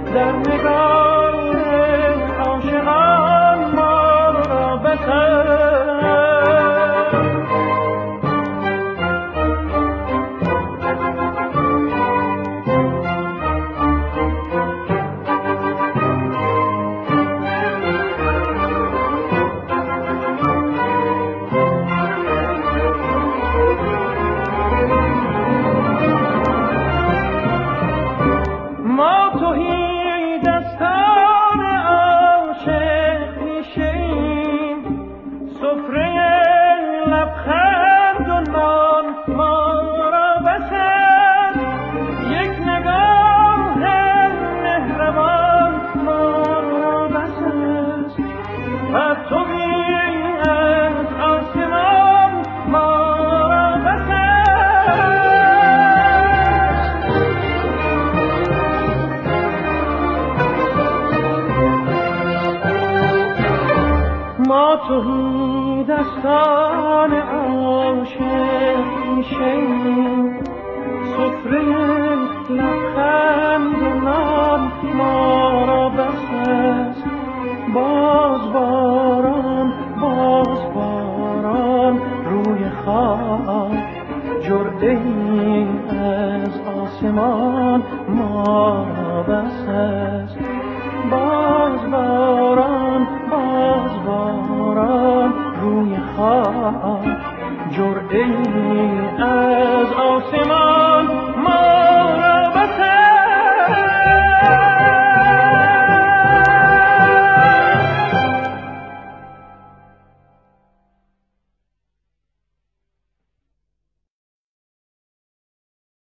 در نگاه عاشقان ما را بسر. توهی دستان عاشق میشیم، سفره لبخند و نان ما را بس است. باز باران روی خاک، جرعه ای از آسمان ما را بس است. باز باران روی خاک، جرعه ای